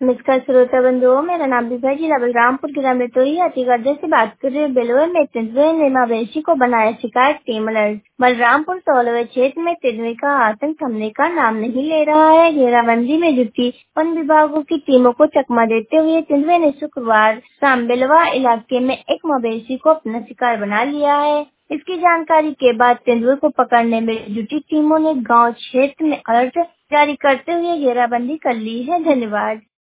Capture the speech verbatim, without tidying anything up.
नमस्कार श्रोता बंधुओं, मेरा नाम विभा जिला बलरामपुर ग्राम रतोई अतिगढ़ से बात कर रही हूँ। बेलवर में तेंदुए ने मवेशी को बनाया शिकार, टीम अलर्ट। बलरामपुर सोलहवें क्षेत्र में तेंदुए का आतंक थमने का नाम नहीं ले रहा है। घेराबंदी में जुटी वन विभागों की टीमों को चकमा देते हुए तेंदुए ने शुक्रवार शाम बेलवा इलाके में एक मवेशी को अपना शिकार बना लिया है। इसकी जानकारी के बाद तेंदुए को पकड़ने में जुटी टीमों ने गाँव क्षेत्र में अलर्ट जारी करते हुए घेराबंदी कर ली है। धन्यवाद।